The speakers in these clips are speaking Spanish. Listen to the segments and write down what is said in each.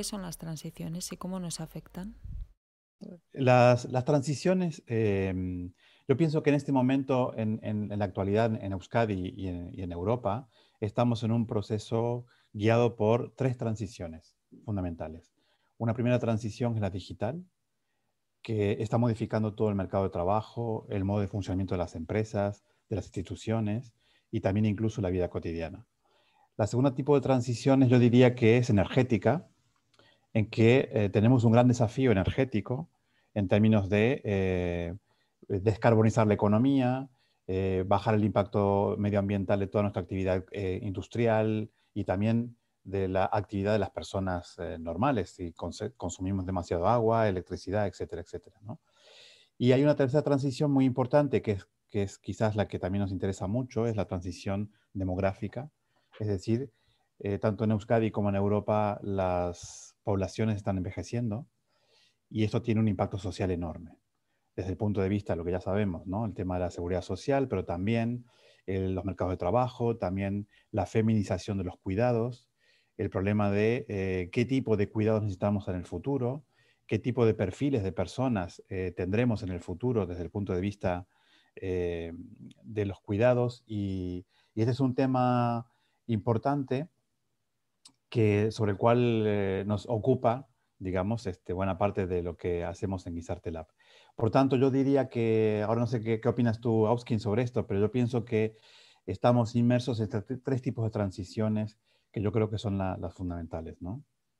son las transiciones y cómo nos afectan? Las transiciones, yo pienso que en este momento, en la actualidad, en Euskadi y en Europa, estamos en un proceso guiado por tres transiciones fundamentales. Una primera transición es la digital, que está modificando todo el mercado de trabajo, el modo de funcionamiento de las empresas, de las instituciones y también incluso la vida cotidiana. La segunda tipo de transiciones yo diría que es energética, en que tenemos un gran desafío energético en términos de descarbonizar la economía, bajar el impacto medioambiental de toda nuestra actividad industrial y también de la actividad de las personas normales, si consumimos demasiado agua, electricidad, etcétera, etcétera, ¿no? Y hay una tercera transición muy importante que es quizás la que también nos interesa mucho, es la transición demográfica. Es decir, tanto en Euskadi como en Europa las poblaciones están envejeciendo y esto tiene un impacto social enorme. Desde el punto de vista de lo que ya sabemos, ¿no? El tema de la seguridad social, pero también los mercados de trabajo, también la feminización de los cuidados, el problema de qué tipo de cuidados necesitamos en el futuro, qué tipo de perfiles de personas tendremos en el futuro desde el punto de vista de los cuidados. Y este es un tema importante sobre el cual nos ocupa, digamos, buena parte de lo que hacemos en Guisarte Lab. Por tanto, yo diría que, ahora no sé qué opinas tú, Auskin, sobre esto, pero yo pienso que estamos inmersos en tres tipos de transiciones que yo creo que son las fundamentales, ¿no?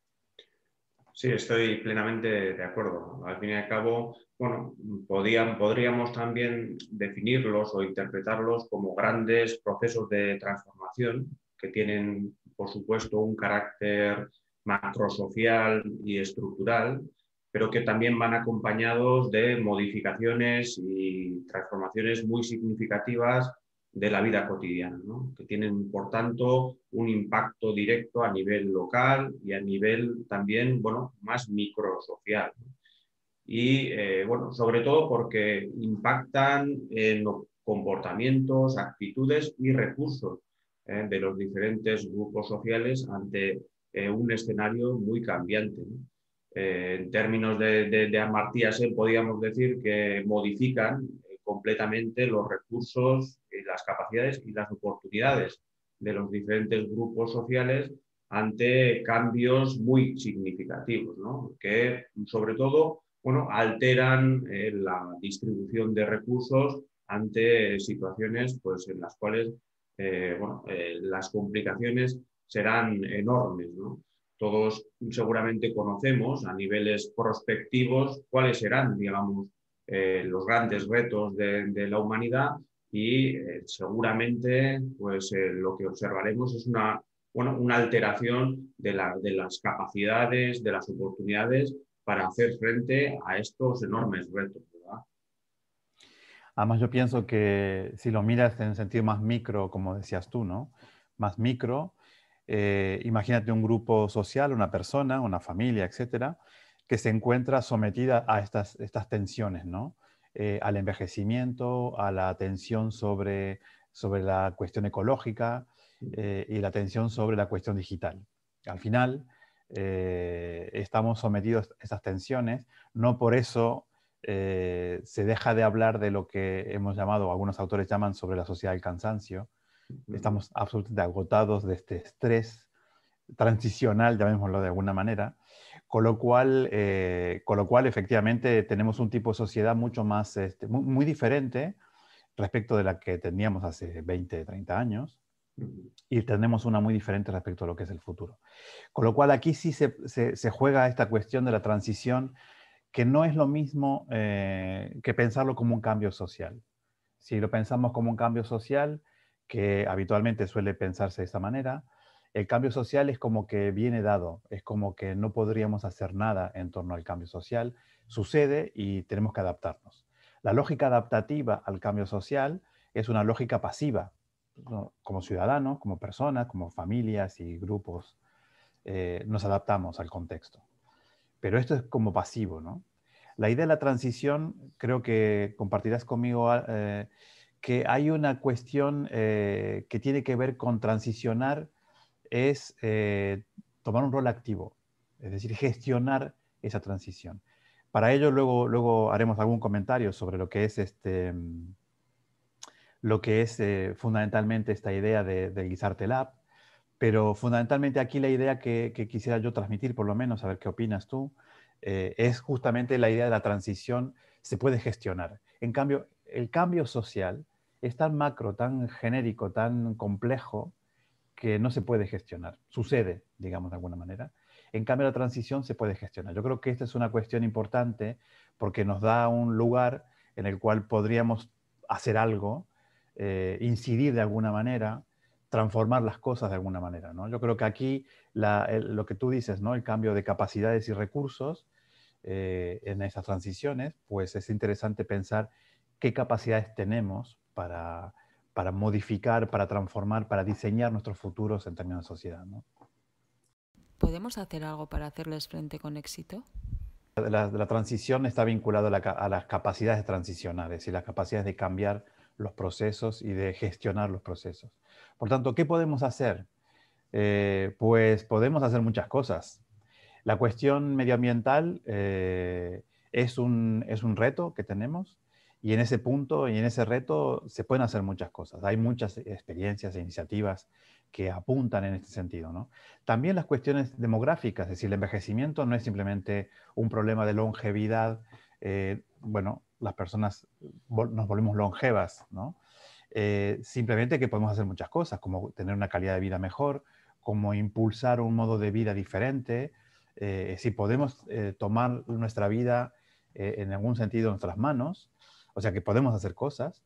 Sí, estoy plenamente de acuerdo. Al fin y al cabo, bueno, podríamos también definirlos o interpretarlos como grandes procesos de transformación que tienen, por supuesto, un carácter macrosocial y estructural, pero que también van acompañados de modificaciones y transformaciones muy significativas de la vida cotidiana, ¿no? Que tienen, por tanto, un impacto directo a nivel local y a nivel también, bueno, más microsocial. Y, bueno, sobre todo porque impactan en los comportamientos, actitudes y recursos de los diferentes grupos sociales ante un escenario muy cambiante, ¿no? En términos de Amartya Sen, podríamos decir que modifican completamente los recursos, las capacidades y las oportunidades de los diferentes grupos sociales ante cambios muy significativos, ¿no? Que sobre todo, bueno, alteran la distribución de recursos ante situaciones, pues, en las cuales bueno, las complicaciones serán enormes, ¿no? Todos seguramente conocemos a niveles prospectivos cuáles serán, digamos, los grandes retos de la humanidad y seguramente pues, lo que observaremos es una alteración de las capacidades, de las oportunidades para hacer frente a estos enormes retos, ¿verdad? Además, yo pienso que si lo miras en sentido más micro, como decías tú, ¿no? Más micro, imagínate un grupo social, una persona, una familia, etcétera, que se encuentra sometida a estas tensiones, ¿no? Al envejecimiento, a la tensión sobre la cuestión ecológica y la tensión sobre la cuestión digital. Al final, estamos sometidos a esas tensiones, no por eso se deja de hablar de lo que hemos llamado, o algunos autores llaman sobre la sociedad del cansancio. Estamos absolutamente agotados de este estrés transicional, llamémoslo de alguna manera, con lo cual efectivamente tenemos un tipo de sociedad mucho más, muy diferente respecto de la que teníamos hace 20, 30 años, y tenemos una muy diferente respecto a lo que es el futuro. Con lo cual aquí sí se juega esta cuestión de la transición, que no es lo mismo que pensarlo como un cambio social. Si lo pensamos como un cambio social, que habitualmente suele pensarse de esta manera, el cambio social es como que viene dado, es como que no podríamos hacer nada en torno al cambio social, sucede y tenemos que adaptarnos. La lógica adaptativa al cambio social es una lógica pasiva, ¿no? Como ciudadanos, como personas, como familias y grupos, nos adaptamos al contexto. Pero esto es como pasivo, ¿no? La idea de la transición, creo que compartirás conmigo que hay una cuestión que tiene que ver con transicionar, es tomar un rol activo. es decir, gestionar esa transición. Para ello luego haremos algún comentario sobre lo que es fundamentalmente esta idea del Gizarte Lab, pero fundamentalmente aquí la idea que quisiera yo transmitir, por lo menos, a ver qué opinas tú, es justamente la idea de la transición se puede gestionar. En cambio, el cambio social es tan macro, tan genérico, tan complejo, que no se puede gestionar. Sucede, digamos de alguna manera. En cambio, la transición se puede gestionar. Yo creo que esta es una cuestión importante porque nos da un lugar en el cual podríamos hacer algo, incidir de alguna manera, transformar las cosas de alguna manera, ¿no? Yo creo que aquí lo que tú dices, ¿no? El cambio de capacidades y recursos en esas transiciones, pues es interesante pensar qué capacidades tenemos para modificar, para transformar, para diseñar nuestros futuros en términos de sociedad, ¿no? ¿Podemos hacer algo para hacerles frente con éxito? La transición está vinculada a las capacidades de transicionar, es decir, las capacidades de cambiar los procesos y de gestionar los procesos. Por tanto, ¿qué podemos hacer? Pues podemos hacer muchas cosas. La cuestión medioambiental es un reto que tenemos y en ese punto y en ese reto se pueden hacer muchas cosas. Hay muchas experiencias e iniciativas que apuntan en este sentido, ¿no? También las cuestiones demográficas, es decir, el envejecimiento no es simplemente un problema de longevidad. Bueno, las personas nos volvemos longevas, ¿no? Simplemente que podemos hacer muchas cosas, como tener una calidad de vida mejor, como impulsar un modo de vida diferente. Si podemos tomar nuestra vida en algún sentido en nuestras manos, o sea que podemos hacer cosas.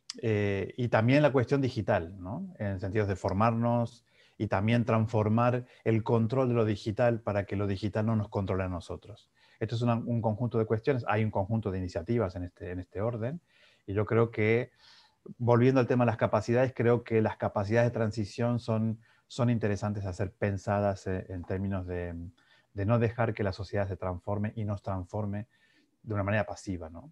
Y también la cuestión digital, ¿no? En el sentido de formarnos y también transformar el control de lo digital para que lo digital no nos controle a nosotros. Esto es un conjunto de cuestiones, hay un conjunto de iniciativas en este orden, y yo creo que, volviendo al tema de las capacidades, creo que las capacidades de transición son interesantes a ser pensadas en términos de no dejar que la sociedad se transforme y nos transforme de una manera pasiva, ¿no?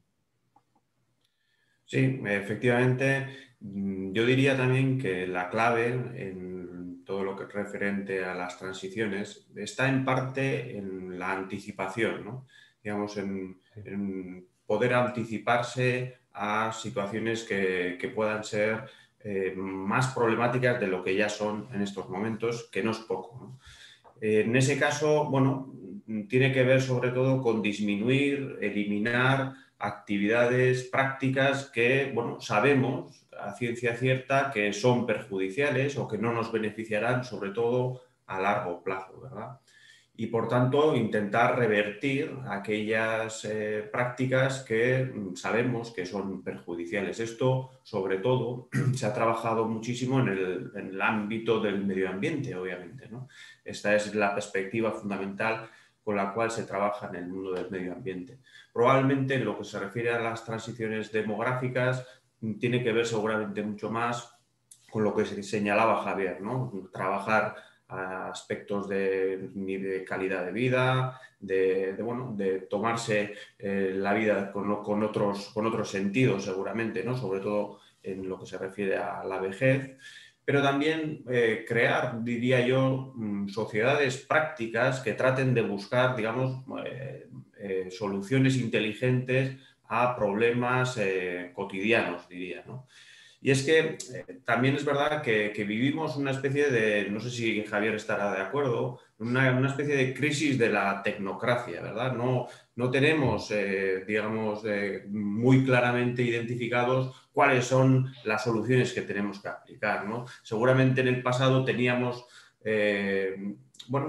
Sí, efectivamente, yo diría también que la clave en todo lo que es referente a las transiciones está en parte en la anticipación, ¿no? Digamos, en poder anticiparse a situaciones que puedan ser más problemáticas de lo que ya son en estos momentos, que no es poco, ¿no? En ese caso, bueno, tiene que ver sobre todo con disminuir, eliminar actividades prácticas que, bueno, sabemos a ciencia cierta que son perjudiciales o que no nos beneficiarán, sobre todo a largo plazo, ¿verdad? Y por tanto intentar revertir aquellas prácticas que sabemos que son perjudiciales. Esto, sobre todo, se ha trabajado muchísimo en el ámbito del medio ambiente, obviamente, ¿no? Esta es la perspectiva fundamental con la cual se trabaja en el mundo del medio ambiente. Probablemente en lo que se refiere a las transiciones demográficas tiene que ver seguramente mucho más con lo que señalaba Javier, ¿no? Trabajar aspectos de calidad de vida, bueno, de tomarse la vida con otros sentidos seguramente, ¿no? Sobre todo en lo que se refiere a la vejez, pero también crear, diría yo, sociedades prácticas que traten de buscar, digamos, soluciones inteligentes a problemas cotidianos, diría, ¿no? Y es que también es verdad que vivimos una especie de, no sé si Javier estará de acuerdo, una especie de crisis de la tecnocracia, ¿verdad? No tenemos, digamos, muy claramente identificados cuáles son las soluciones que tenemos que aplicar, ¿no? Seguramente en el pasado teníamos bueno,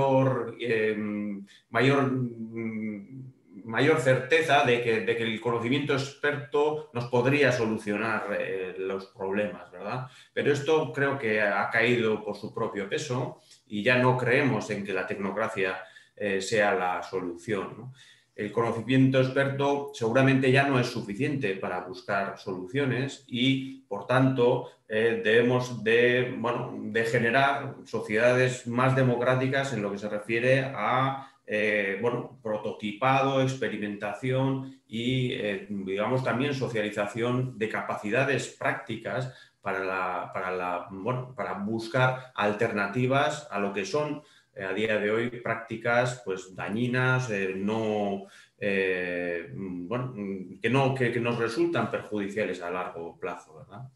mayor certeza de que el conocimiento experto nos podría solucionar los problemas, ¿verdad? Pero esto creo que ha caído por su propio peso y ya no creemos en que la tecnocracia sea la solución, ¿no? El conocimiento experto seguramente ya no es suficiente para buscar soluciones y, por tanto, debemos de generar sociedades más democráticas en lo que se refiere a bueno, prototipado, experimentación y, digamos, también socialización de capacidades prácticas para buscar alternativas a lo que son a día de hoy prácticas pues, dañinas, bueno, que nos resultan perjudiciales a largo plazo, ¿verdad?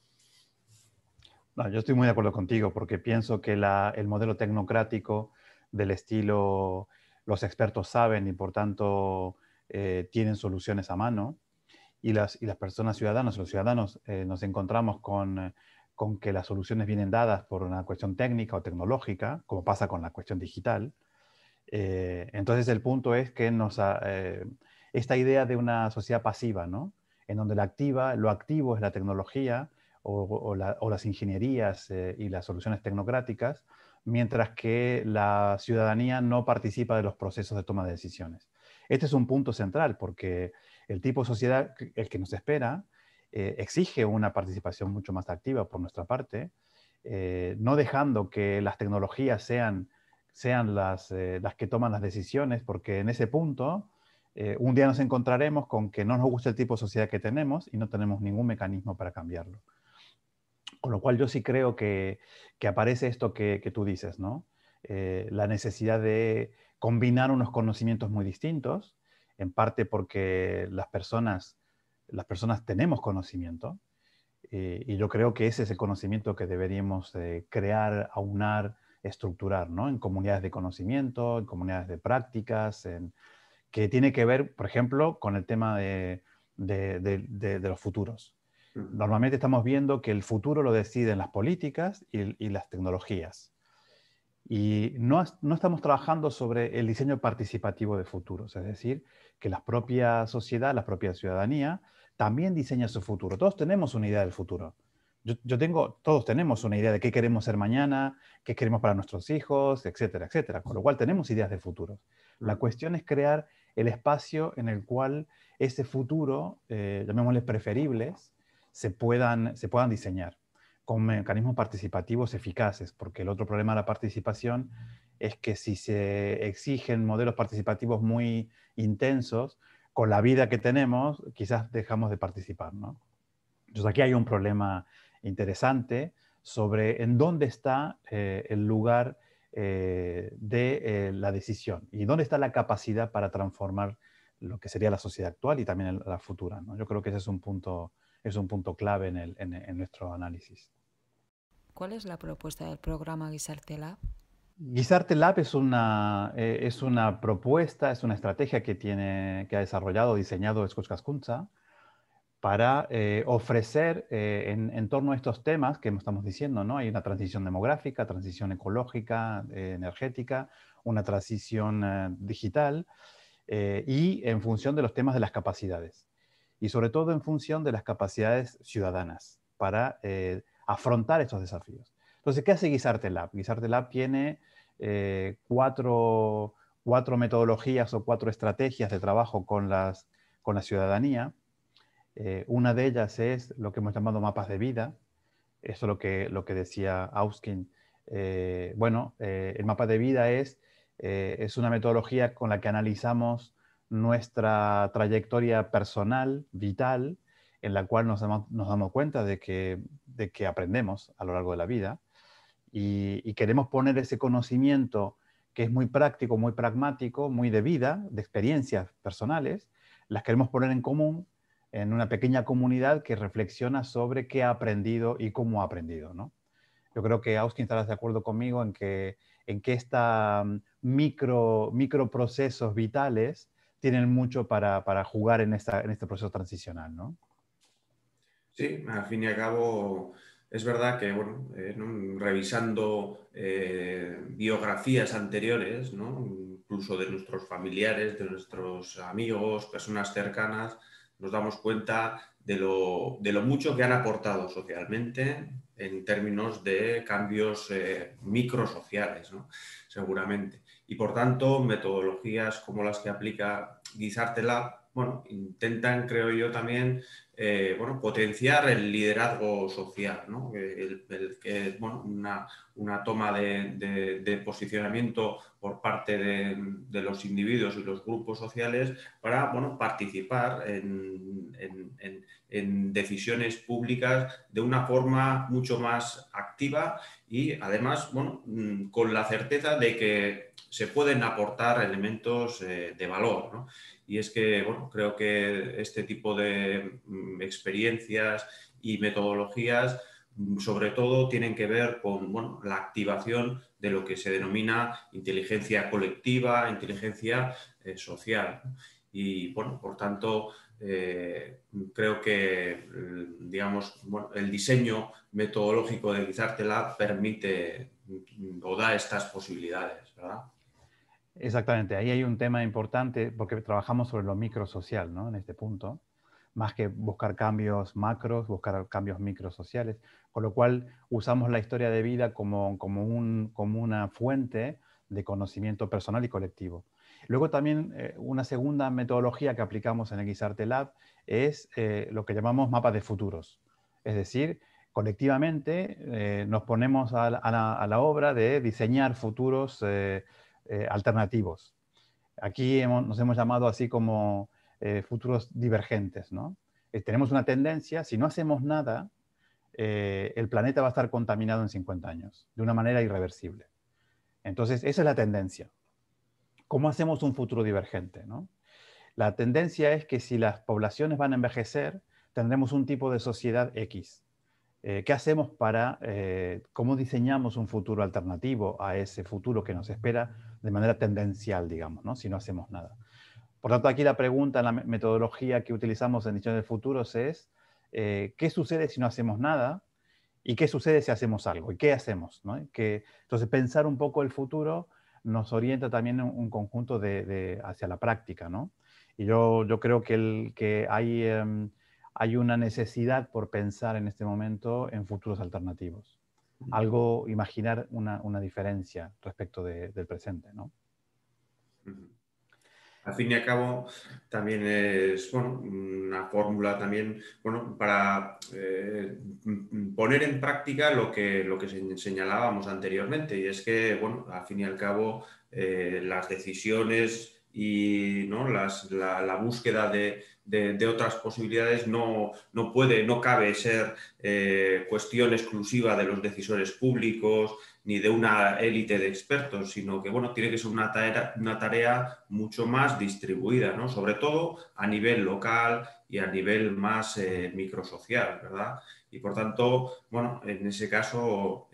No, yo estoy muy de acuerdo contigo porque pienso que el modelo tecnocrático del estilo los expertos saben y por tanto tienen soluciones a mano y las personas ciudadanas, los ciudadanos nos encontramos con que las soluciones vienen dadas por una cuestión técnica o tecnológica, como pasa con la cuestión digital. Entonces el punto es que esta idea de una sociedad pasiva, ¿no? En donde lo activo es la tecnología o las ingenierías y las soluciones tecnocráticas, mientras que la ciudadanía no participa de los procesos de toma de decisiones. Este es un punto central porque el tipo de sociedad, el que nos espera, exige una participación mucho más activa por nuestra parte, no dejando que las tecnologías sean las que toman las decisiones, porque en ese punto un día nos encontraremos con que no nos gusta el tipo de sociedad que tenemos y no tenemos ningún mecanismo para cambiarlo. Con lo cual yo sí creo que aparece esto que tú dices, ¿no? La necesidad de combinar unos conocimientos muy distintos, en parte porque las personas tenemos conocimiento, y yo creo que ese es el conocimiento que deberíamos crear, aunar, estructurar, ¿no? En comunidades de conocimiento, en comunidades de prácticas, que tiene que ver, por ejemplo, con el tema de los futuros. Normalmente estamos viendo que el futuro lo deciden las políticas y las tecnologías. Y no estamos trabajando sobre el diseño participativo de futuros, es decir, que la propia sociedad, la propia ciudadanía, también diseña su futuro. Todos tenemos una idea del futuro. Todos tenemos una idea de qué queremos ser mañana, qué queremos para nuestros hijos, etcétera, etcétera. Con lo cual tenemos ideas de futuro. La cuestión es crear el espacio en el cual ese futuro, llamémosle preferibles, se puedan diseñar con mecanismos participativos eficaces, porque el otro problema de la participación es que si se exigen modelos participativos muy intensos, con la vida que tenemos, quizás dejamos de participar, ¿no? Entonces aquí hay un problema interesante sobre en dónde está el lugar de la decisión y dónde está la capacidad para transformar lo que sería la sociedad actual y también la futura, ¿no? Yo creo que ese es un punto clave en nuestro análisis. ¿Cuál es la propuesta del programa Gizarte Lab? Gizarte Lab es una propuesta, es una estrategia que ha desarrollado, diseñado Skoch Kaskuntza para ofrecer en torno a estos temas que estamos diciendo, ¿no? Hay una transición demográfica, transición ecológica, energética, una transición digital y en función de los temas de las capacidades y sobre todo en función de las capacidades ciudadanas para afrontar estos desafíos. Entonces, ¿qué hace Gizarte Lab? Gizarte Lab tiene cuatro metodologías o 4 estrategias de trabajo con la ciudadanía. Una de ellas es lo que hemos llamado mapas de vida. Eso es lo que decía Auskin. El mapa de vida es una metodología con la que analizamos nuestra trayectoria personal, vital, en la cual nos damos cuenta de que aprendemos a lo largo de la vida y queremos poner ese conocimiento que es muy práctico, muy pragmático, muy de vida, de experiencias personales, las queremos poner en común en una pequeña comunidad que reflexiona sobre qué ha aprendido y cómo ha aprendido, ¿no? Yo creo que Austin estarás de acuerdo conmigo en que esta microprocesos vitales tienen mucho para jugar en este proceso transicional, ¿no? Sí, al fin y al cabo es verdad que, bueno, revisando biografías anteriores, ¿no? Incluso de nuestros familiares, de nuestros amigos, personas cercanas, nos damos cuenta de lo mucho que han aportado socialmente en términos de cambios microsociales, ¿no? Seguramente. Y por tanto, metodologías como las que aplica Gizarte Lab, bueno, intentan, creo yo, también bueno, potenciar el liderazgo social, ¿no? Bueno, una toma de posicionamiento por parte de los individuos y los grupos sociales para, bueno, participar en decisiones públicas de una forma mucho más activa y además, bueno, con la certeza de que se pueden aportar elementos de valor, ¿no? Y es que, bueno, creo que este tipo de experiencias y metodologías sobre todo tienen que ver con, bueno, la activación de lo que se denomina inteligencia colectiva, inteligencia social. Y, bueno, por tanto, creo que, digamos, bueno, el diseño metodológico de Guisarte Lab permite o da estas posibilidades, ¿verdad? Exactamente, ahí hay un tema importante porque trabajamos sobre lo microsocial, ¿no? En este punto, más que buscar cambios macros, buscar cambios microsociales, con lo cual usamos la historia de vida como una fuente de conocimiento personal y colectivo. Luego también una segunda metodología que aplicamos en el Guisarte Lab es lo que llamamos mapas de futuros. Es decir, colectivamente nos ponemos a la obra de diseñar futuros alternativos. Aquí nos hemos llamado así como futuros divergentes, ¿no? Tenemos una tendencia, si no hacemos nada, el planeta va a estar contaminado en 50 años, de una manera irreversible. Entonces, esa es la tendencia. ¿Cómo hacemos un futuro divergente, ¿no? La tendencia es que si las poblaciones van a envejecer, tendremos un tipo de sociedad X. ¿Qué hacemos cómo diseñamos un futuro alternativo a ese futuro que nos espera de manera tendencial, digamos, ¿no? Si no hacemos nada? Por tanto, aquí la pregunta, la metodología que utilizamos en Diseño de Futuros es ¿qué sucede si no hacemos nada? ¿Y qué sucede si hacemos algo? ¿Y qué hacemos? ¿No? Entonces, pensar un poco el futuro nos orienta también en un conjunto hacia la práctica, ¿no? Y yo creo que hay una necesidad por pensar en este momento en futuros alternativos. Algo, imaginar una diferencia respecto del presente, ¿no? Al fin y al cabo, también es, bueno, una fórmula también, bueno, para poner en práctica lo que señalábamos anteriormente, y es que, bueno, al fin y al cabo, las decisiones y, ¿no?, la búsqueda de otras posibilidades no cabe ser cuestión exclusiva de los decisores públicos ni de una élite de expertos, sino que, bueno, tiene que ser una tarea mucho más distribuida, ¿no? Sobre todo a nivel local y a nivel más microsocial, ¿verdad? Y por tanto, bueno, en ese caso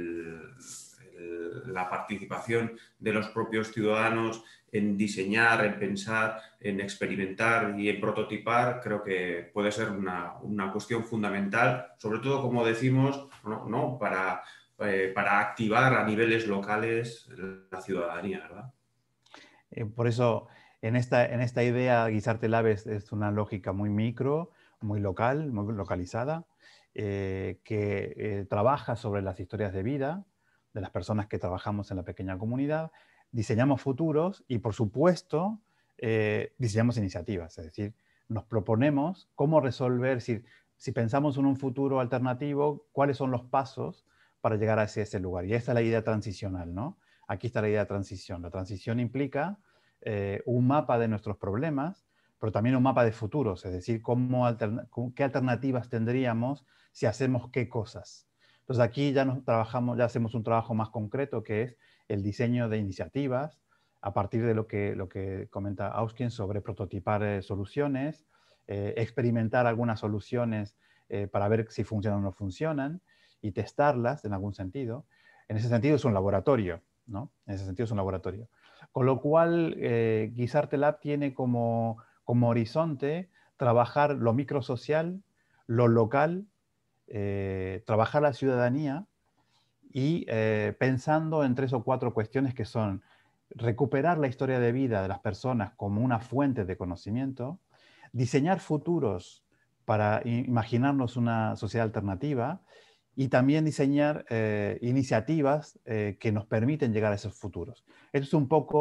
la participación de los propios ciudadanos en diseñar, en pensar, en experimentar y en prototipar, creo que puede ser una cuestión fundamental, sobre todo, como decimos, ¿no? Para activar a niveles locales la ciudadanía, ¿verdad? Por eso, en esta idea, Guisarte Lab es una lógica muy micro, muy local, muy localizada, que trabaja sobre las historias de vida de las personas que trabajamos en la pequeña comunidad, diseñamos futuros y, por supuesto, diseñamos iniciativas. Es decir, nos proponemos cómo resolver, si pensamos en un futuro alternativo, cuáles son los pasos para llegar hacia ese lugar. Y esta es la idea transicional, ¿no? Aquí está la idea de transición. La transición implica un mapa de nuestros problemas, pero también un mapa de futuros, es decir, qué alternativas tendríamos si hacemos qué cosas. Entonces aquí ya ya hacemos un trabajo más concreto, que es el diseño de iniciativas a partir de lo que comenta Auskin sobre prototipar soluciones, experimentar algunas soluciones para ver si funcionan o no funcionan y testarlas en algún sentido. En ese sentido es un laboratorio, ¿no? En ese sentido es un laboratorio. Con lo cual, Guisarte Lab tiene como horizonte trabajar lo microsocial, lo local, trabajar la ciudadanía y pensando en 3 o 4 cuestiones que son recuperar la historia de vida de las personas como una fuente de conocimiento, diseñar futuros para imaginarnos una sociedad alternativa y también diseñar iniciativas que nos permiten llegar a esos futuros. Esto es un poco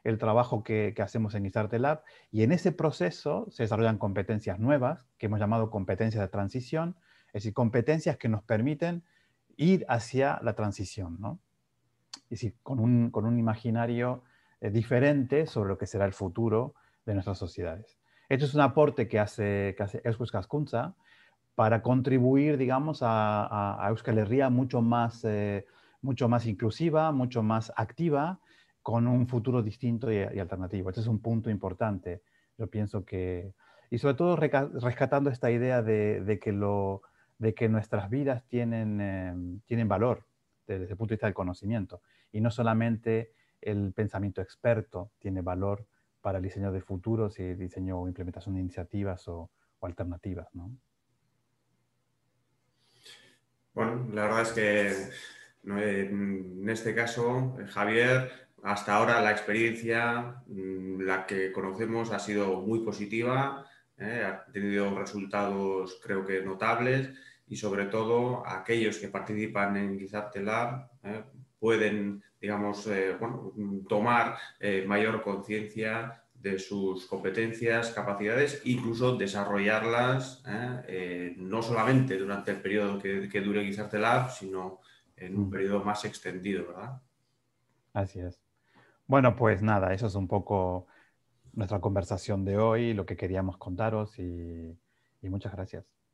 el trabajo que hacemos en Guisarte Lab, y en ese proceso se desarrollan competencias nuevas, que hemos llamado competencias de transición, es decir, competencias que nos permiten ir hacia la transición, ¿no? Es decir, con un imaginario diferente sobre lo que será el futuro de nuestras sociedades. Esto es un aporte que hace Eusko Ikaskuntza para contribuir, digamos, a Euskal Herria mucho más inclusiva, mucho más activa, con un futuro distinto y alternativo. Este es un punto importante. Yo pienso que, y sobre todo rescatando esta idea de que nuestras vidas tienen valor desde el punto de vista del conocimiento, y no solamente el pensamiento experto tiene valor para el diseño de futuros y diseño o implementación de iniciativas o alternativas, ¿no? Bueno, la verdad es que no, en este caso, Javier, hasta ahora la experiencia, la que conocemos, ha sido muy positiva, ha tenido resultados creo que notables, y sobre todo aquellos que participan en Guisarte Lab pueden, digamos, bueno, tomar mayor conciencia de sus competencias, capacidades, incluso desarrollarlas, no solamente durante el periodo que dure Guisarte Lab, sino en un periodo más extendido, ¿verdad? Así es. Bueno, pues nada, eso es un poco nuestra conversación de hoy, lo que queríamos contaros y muchas gracias.